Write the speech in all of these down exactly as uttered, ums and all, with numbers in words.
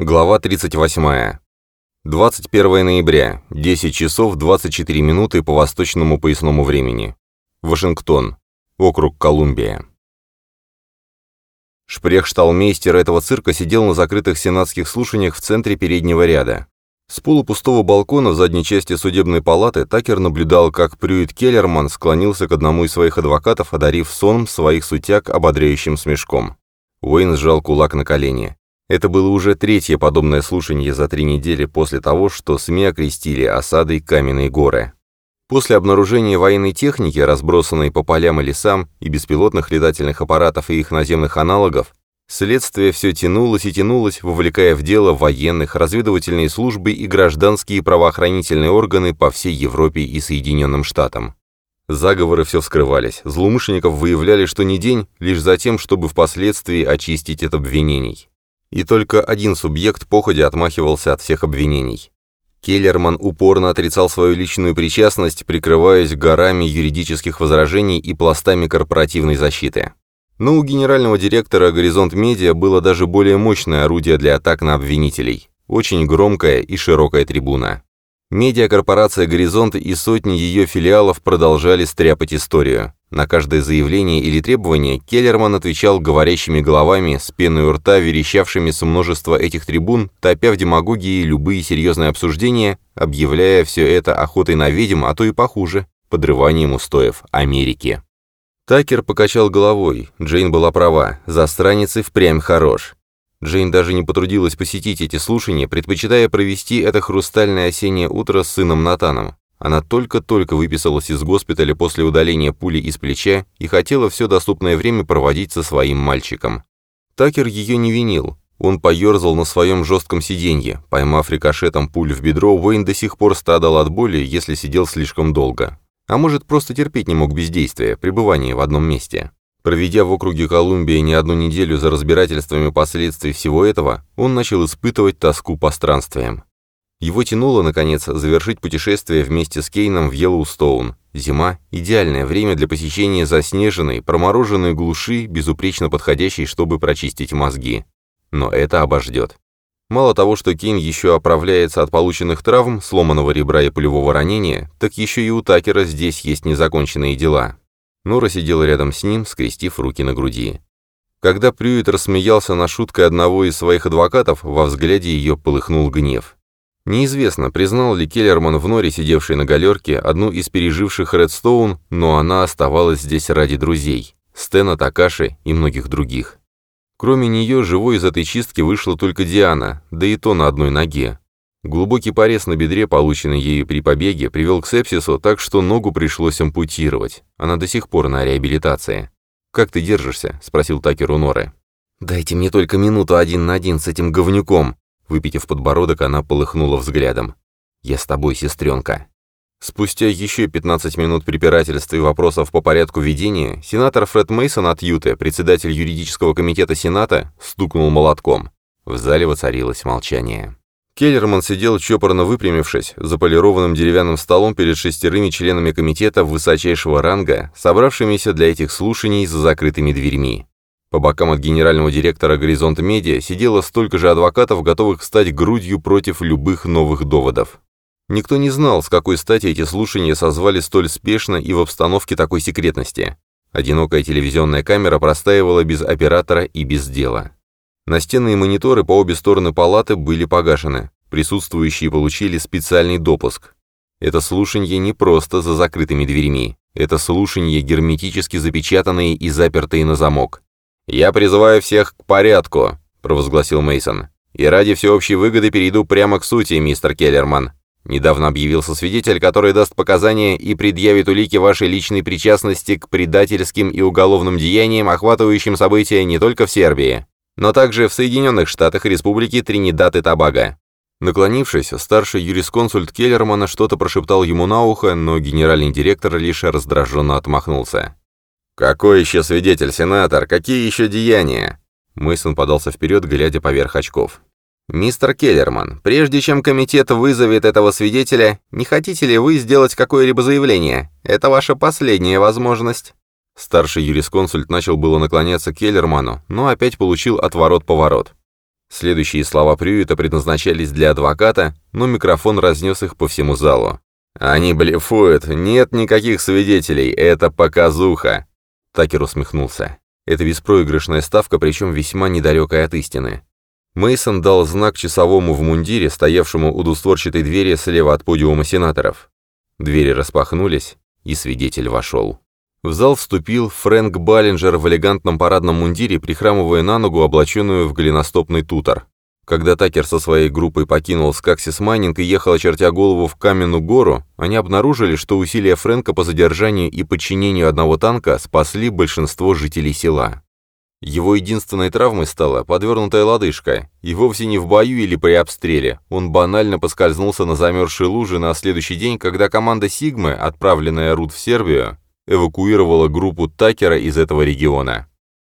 Глава тридцать восьмая. двадцать первого ноября, десять часов двадцать четыре минуты по восточному поясному времени. Вашингтон. Округ Колумбия. Шпрехшталмейстер этого цирка сидел на закрытых сенатских слушаниях в центре переднего ряда. С полупустого балкона в задней части судебной палаты Такер наблюдал, как Прюит Келлерман склонился к одному из своих адвокатов, одарив сонм своих сутяг ободряющим смешком. Уэйн сжал кулак на колени. Это было уже третье подобное слушание за три недели после того, что СМИ окрестили осадой Каменные горы. После обнаружения военной техники, разбросанной по полям и лесам, и беспилотных летательных аппаратов и их наземных аналогов, следствие все тянулось и тянулось, вовлекая в дело военных, разведывательные службы и гражданские правоохранительные органы по всей Европе и Соединенным Штатам. Заговоры все вскрывались, злоумышленников выявляли что ни день, лишь за тем, чтобы впоследствии очистить от обвинений. И только один субъект походя отмахивался от всех обвинений. Келлерман упорно отрицал свою личную причастность, прикрываясь горами юридических возражений и пластами корпоративной защиты. Но у генерального директора «Горизонт Медиа» было даже более мощное орудие для атак на обвинителей – очень громкая и широкая трибуна. Медиакорпорация «Горизонт» и сотни ее филиалов продолжали стряпать историю. На каждое заявление или требование Келлерман отвечал говорящими головами, с пеной у рта, верещавшими с множества этих трибун, топя в демагогии любые серьезные обсуждения, объявляя все это охотой на ведьм, а то и похуже – подрыванием устоев Америки. Такер покачал головой. Джейн была права, засранец и впрямь хорош. Джейн даже не потрудилась посетить эти слушания, предпочитая провести это хрустальное осеннее утро с сыном Натаном. Она только-только выписалась из госпиталя после удаления пули из плеча и хотела все доступное время проводить со своим мальчиком. Такер ее не винил. Он поерзал на своем жестком сиденье. Поймав рикошетом пулю в бедро, Уэйн до сих пор страдал от боли, если сидел слишком долго. А может, просто терпеть не мог бездействия, пребывания в одном месте. Проведя в округе Колумбия не одну неделю за разбирательствами последствий всего этого, он начал испытывать тоску по странствиям. Его тянуло, наконец, завершить путешествие вместе с Кейном в Йеллоустоун. Зима – идеальное время для посещения заснеженной, промороженной глуши, безупречно подходящей, чтобы прочистить мозги. Но это обождет. Мало того, что Кейн еще оправляется от полученных травм, сломанного ребра и пулевого ранения, так еще и у Такера здесь есть незаконченные дела. Нора сидела рядом с ним, скрестив руки на груди. Когда Прюит рассмеялся над шуткой одного из своих адвокатов, во взгляде ее полыхнул гнев. Неизвестно, признал ли Келлерман в Норе, сидевшей на галерке, одну из переживших Редстоун, но она оставалась здесь ради друзей – Стэна, Такаши и многих других. Кроме нее, живой из этой чистки вышла только Диана, да и то на одной ноге. Глубокий порез на бедре, полученный ею при побеге, привел к сепсису, так что ногу пришлось ампутировать. Она до сих пор на реабилитации. «Как ты держишься?» – спросил Такер у Норы. «Дайте мне только минуту один на один с этим говнюком!» Выпитив подбородок, она полыхнула взглядом. «Я с тобой, сестренка». Спустя еще пятнадцать минут препирательств и вопросов по порядку ведения, сенатор Фред Мейсон от Юты, председатель юридического комитета Сената, стукнул молотком. В зале воцарилось молчание. Келлерман сидел, чопорно выпрямившись, за полированным деревянным столом перед шестерыми членами комитета высочайшего ранга, собравшимися для этих слушаний за закрытыми дверьми. По бокам от генерального директора «Горизонт Медиа» сидело столько же адвокатов, готовых стать грудью против любых новых доводов. Никто не знал, с какой стати эти слушания созвали столь спешно и в обстановке такой секретности. Одинокая телевизионная камера простаивала без оператора и без дела. Настенные мониторы по обе стороны палаты были погашены. Присутствующие получили специальный допуск. Это слушание не просто за закрытыми дверьми. Это слушание герметически запечатанные и запертые на замок. «Я призываю всех к порядку», — провозгласил Мейсон. «И ради всеобщей выгоды перейду прямо к сути, мистер Келлерман. Недавно объявился свидетель, который даст показания и предъявит улики вашей личной причастности к предательским и уголовным деяниям, охватывающим события не только в Сербии, но также в Соединенных Штатах и Республике Тринидад и Тобаго». Наклонившись, старший юрисконсульт Келлермана что-то прошептал ему на ухо, но генеральный директор лишь раздраженно отмахнулся. «Какой еще свидетель, сенатор? Какие еще деяния?» Мейсон подался вперед, глядя поверх очков. «Мистер Келлерман, прежде чем комитет вызовет этого свидетеля, не хотите ли вы сделать какое-либо заявление? Это ваша последняя возможность». Старший юрисконсульт начал было наклоняться к Келлерману, но опять получил отворот-поворот. Следующие слова Прюита предназначались для адвоката, но микрофон разнес их по всему залу. «Они блефуют, нет никаких свидетелей, это показуха!» Такер усмехнулся. Это беспроигрышная ставка, причем весьма недалекая от истины. Мейсон дал знак часовому в мундире, стоявшему у двустворчатой двери слева от подиума сенаторов. Двери распахнулись, и свидетель вошел. В зал вступил Фрэнк Баллинджер в элегантном парадном мундире, прихрамывая на ногу, облаченную в голеностопный тутор. Когда Такер со своей группой покинул Скаксис Майнинг и ехал, очертя голову, в Каменную гору, они обнаружили, что усилия Фрэнка по задержанию и подчинению одного танка спасли большинство жителей села. Его единственной травмой стала подвернутая лодыжка, и вовсе не в бою или при обстреле. Он банально поскользнулся на замерзшей луже на следующий день, когда команда «Сигмы», отправленная Рут в Сербию, эвакуировала группу Такера из этого региона.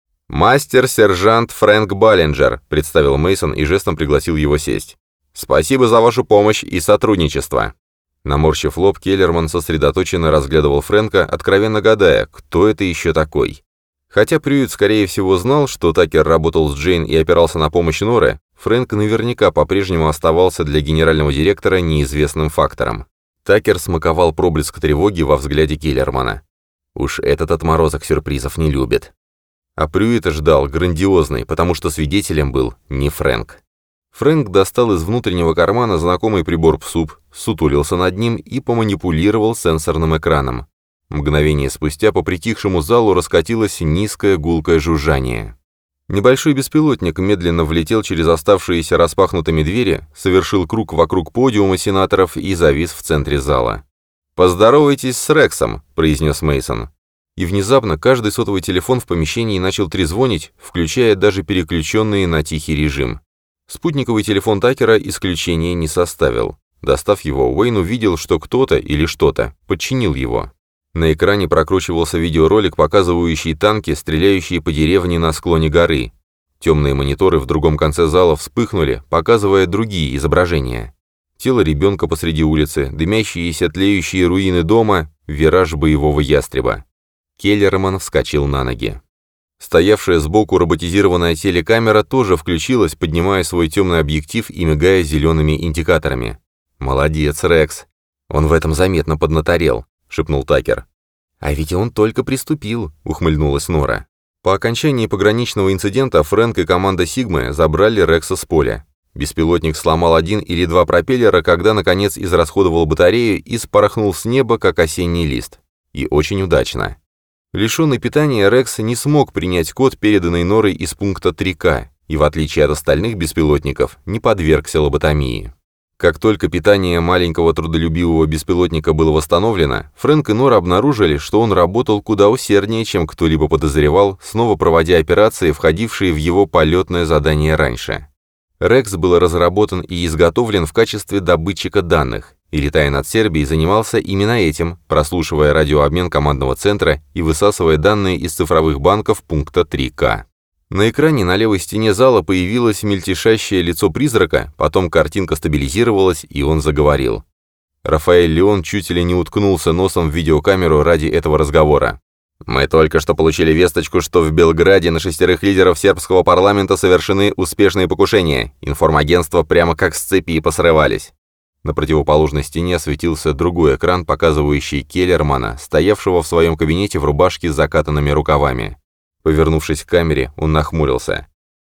«Мастер-сержант Фрэнк Баллинджер», — представил Мейсон и жестом пригласил его сесть. «Спасибо за вашу помощь и сотрудничество». Наморщив лоб, Келлерман сосредоточенно разглядывал Фрэнка, откровенно гадая, кто это еще такой. Хотя Прюит, скорее всего, знал, что Такер работал с Джейн и опирался на помощь Норы, Фрэнк наверняка по-прежнему оставался для генерального директора неизвестным фактором. Такер смаковал проблеск тревоги во взгляде Келлермана. Уж этот отморозок сюрпризов не любит. А Прюита ждал грандиозный, потому что свидетелем был не Фрэнк. Фрэнк достал из внутреннего кармана знакомый прибор ПСУП, сутулился над ним и поманипулировал сенсорным экраном. Мгновение спустя по притихшему залу раскатилось низкое гулкое жужжание. Небольшой беспилотник медленно влетел через оставшиеся распахнутыми двери, совершил круг вокруг подиума сенаторов и завис в центре зала. «Поздоровайтесь с Рексом», — произнес Мейсон. И внезапно каждый сотовый телефон в помещении начал трезвонить, включая даже переключенные на тихий режим. Спутниковый телефон Такера исключения не составил. Достав его, Уэйн увидел, что кто-то или что-то подчинил его. На экране прокручивался видеоролик, показывающий танки, стреляющие по деревне на склоне горы. Темные мониторы в другом конце зала вспыхнули, показывая другие изображения. Тело ребенка посреди улицы, дымящиеся тлеющие руины дома, вираж боевого ястреба. Келлерман вскочил на ноги. Стоявшая сбоку роботизированная телекамера тоже включилась, поднимая свой темный объектив и мигая зелеными индикаторами. «Молодец, Рекс. Он в этом заметно поднаторел», — шепнул Такер. «А ведь он только приступил», — ухмыльнулась Нора. По окончании пограничного инцидента Фрэнк и команда Сигмы забрали Рекса с поля. Беспилотник сломал один или два пропеллера, когда, наконец, израсходовал батарею и спорохнул с неба, как осенний лист. И очень удачно. Лишенный питания, Рекс не смог принять код, переданный Норой из пункта три ка, и, в отличие от остальных беспилотников, не подвергся лоботомии. Как только питание маленького трудолюбивого беспилотника было восстановлено, Фрэнк и Нора обнаружили, что он работал куда усерднее, чем кто-либо подозревал, снова проводя операции, входившие в его полетное задание раньше. Рекс был разработан и изготовлен в качестве добытчика данных, и, летая над Сербией, занимался именно этим, прослушивая радиообмен командного центра и высасывая данные из цифровых банков пункта три ка. На экране на левой стене зала появилось мельтешащее лицо призрака, потом картинка стабилизировалась, и он заговорил. Рафаэль Леон чуть ли не уткнулся носом в видеокамеру ради этого разговора. «Мы только что получили весточку, что в Белграде на шестерых лидеров сербского парламента совершены успешные покушения. Информагентства прямо как с цепи посрывались». На противоположной стене светился другой экран, показывающий Келлермана, стоявшего в своем кабинете в рубашке с закатанными рукавами. Повернувшись к камере, он нахмурился.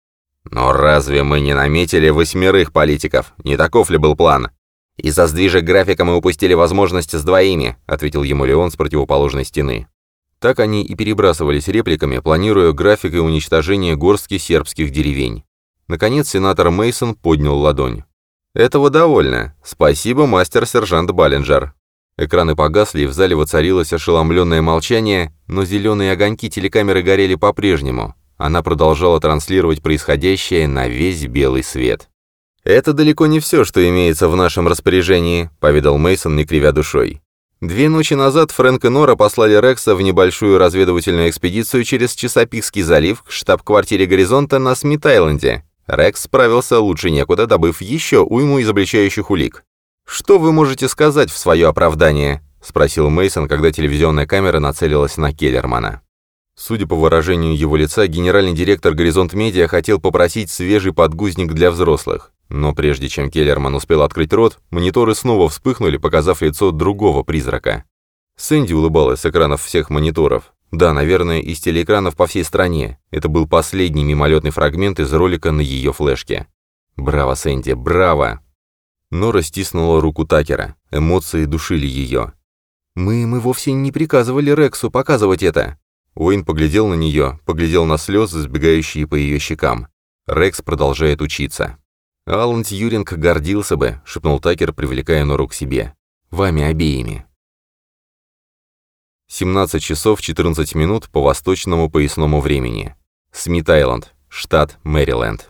«Но разве мы не наметили восьмерых политиков? Не таков ли был план?» «Из-за сдвижек графика мы упустили возможность с двоими», — ответил ему Леон с противоположной стены. Так они и перебрасывались репликами, планируя график и уничтожение горстки сербских деревень. Наконец сенатор Мейсон поднял ладонь. «Этого довольно. Спасибо, мастер-сержант Баллинджер». Экраны погасли, и в зале воцарилось ошеломленное молчание, но зеленые огоньки телекамеры горели по-прежнему. Она продолжала транслировать происходящее на весь белый свет. «Это далеко не все, что имеется в нашем распоряжении», — поведал Мейсон, не кривя душой. Две ночи назад Фрэнк и Нора послали Рекса в небольшую разведывательную экспедицию через Чесапикский залив к штаб-квартире «Горизонта» на Смит-Айленде. Рекс справился лучше некуда, добыв еще уйму изобличающих улик. «Что вы можете сказать в свое оправдание?» — спросил Мейсон, когда телевизионная камера нацелилась на Келлермана. Судя по выражению его лица, генеральный директор «Горизонт Медиа» хотел попросить свежий подгузник для взрослых. Но прежде чем Келлерман успел открыть рот, мониторы снова вспыхнули, показав лицо другого призрака. Сэнди улыбалась с экранов всех мониторов. Да, наверное, из телеэкранов по всей стране. Это был последний мимолетный фрагмент из ролика на ее флешке. «Браво, Сэнди, браво!» Нора стиснула руку Такера. Эмоции душили ее. «Мы, мы вовсе не приказывали Рексу показывать это!» Уэйн поглядел на нее, поглядел на слезы, сбегающие по ее щекам. Рекс продолжает учиться. «Алан Тьюринг гордился бы», — шепнул Такер, привлекая Нору к себе. «Вами обеими». семнадцать часов четырнадцать минут по восточному поясному времени. Смит-Айленд, штат Мэриленд.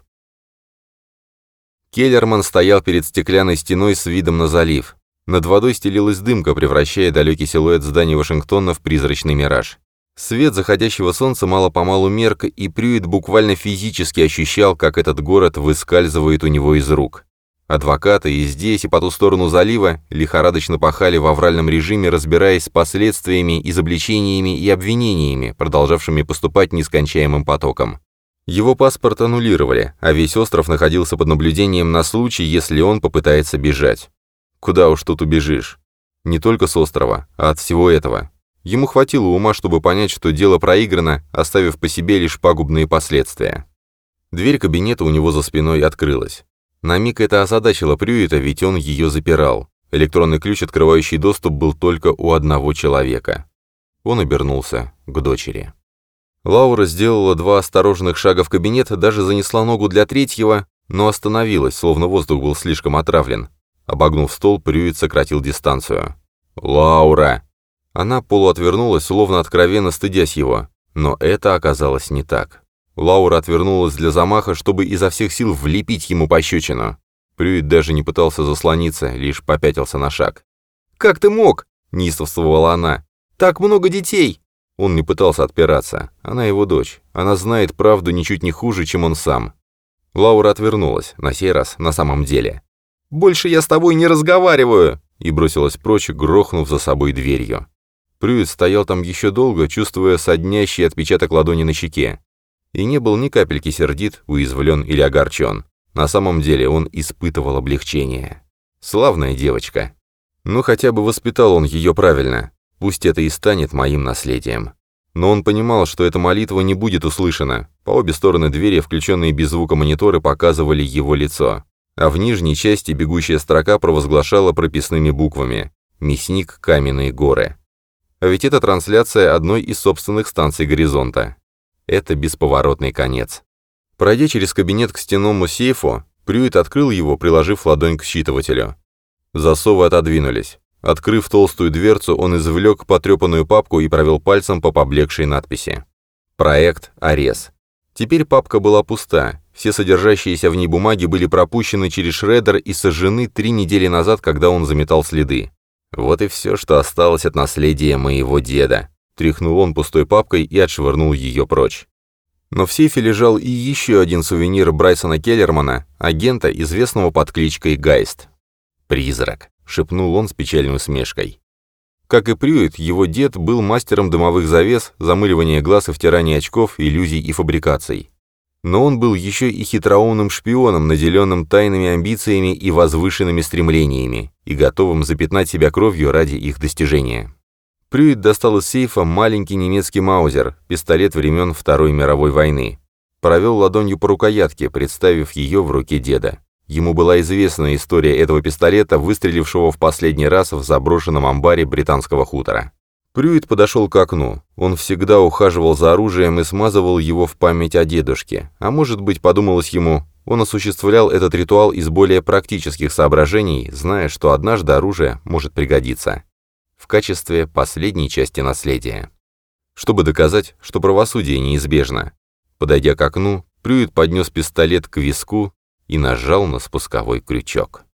Келлерман стоял перед стеклянной стеной с видом на залив. Над водой стелилась дымка, превращая далекий силуэт зданий Вашингтона в призрачный мираж. Свет заходящего солнца мало-помалу мерк, и Прюит буквально физически ощущал, как этот город выскальзывает у него из рук. Адвокаты и здесь, и по ту сторону залива лихорадочно пахали в авральном режиме, разбираясь с последствиями, изобличениями и обвинениями, продолжавшими поступать нескончаемым потоком. Его паспорт аннулировали, а весь остров находился под наблюдением на случай, если он попытается бежать. Куда уж тут убежишь? Не только с острова, а от всего этого. Ему хватило ума, чтобы понять, что дело проиграно, оставив по себе лишь пагубные последствия. Дверь кабинета у него за спиной открылась. На миг это озадачило Прюита, ведь он ее запирал. Электронный ключ, открывающий доступ, был только у одного человека. Он обернулся к дочери. Лаура сделала два осторожных шага в кабинет, даже занесла ногу для третьего, но остановилась, словно воздух был слишком отравлен. Обогнув стол, Прюит сократил дистанцию. «Лаура!» Она полуотвернулась, словно откровенно стыдясь его, но это оказалось не так. Лаура отвернулась для замаха, чтобы изо всех сил влепить ему пощечину. Прюит даже не пытался заслониться, лишь попятился на шаг. «Как ты мог?» — неистовствовала она. «Так много детей!» Он не пытался отпираться. Она его дочь. Она знает правду ничуть не хуже, чем он сам. Лаура отвернулась, на сей раз на самом деле. «Больше я с тобой не разговариваю!» и бросилась прочь, грохнув за собой дверью. Прюит стоял там еще долго, чувствуя соднящий отпечаток ладони на щеке. И не был ни капельки сердит, уязвлен или огорчен. На самом деле он испытывал облегчение. Славная девочка. Ну хотя бы воспитал он ее правильно. Пусть это и станет моим наследием. Но он понимал, что эта молитва не будет услышана. По обе стороны двери, включенные без звука мониторы, показывали его лицо. А в нижней части бегущая строка провозглашала прописными буквами «Мясник Каменные горы». А ведь это трансляция одной из собственных станций «Горизонта». Это бесповоротный конец. Пройдя через кабинет к стенному сейфу, Прюит открыл его, приложив ладонь к считывателю. Засовы отодвинулись. Открыв толстую дверцу, он извлек потрепанную папку и провел пальцем по поблекшей надписи. Проект «Арес». Теперь папка была пуста. Все содержащиеся в ней бумаги были пропущены через шреддер и сожжены три недели назад, когда он заметал следы. Вот и все, что осталось от наследия моего деда. Тряхнул он пустой папкой и отшвырнул ее прочь. Но в сейфе лежал и еще один сувенир Брайсона Келлермана, агента, известного под кличкой Гайст. «Призрак», — шепнул он с печальной усмешкой. Как и Прюит, его дед был мастером дымовых завес, замыливания глаз и втирания очков, иллюзий и фабрикаций. Но он был еще и хитроумным шпионом, наделенным тайными амбициями и возвышенными стремлениями, и готовым запятнать себя кровью ради их достижения. Прюит достал из сейфа маленький немецкий маузер, пистолет времен Второй мировой войны. Провел ладонью по рукоятке, представив ее в руке деда. Ему была известна история этого пистолета, выстрелившего в последний раз в заброшенном амбаре британского хутора. Прюит подошел к окну. Он всегда ухаживал за оружием и смазывал его в память о дедушке. А может быть, подумалось ему, он осуществлял этот ритуал из более практических соображений, зная, что однажды оружие может пригодиться. В качестве последней части наследия. Чтобы доказать, что правосудие неизбежно. Подойдя к окну, Прюит поднес пистолет к виску и нажал на спусковой крючок.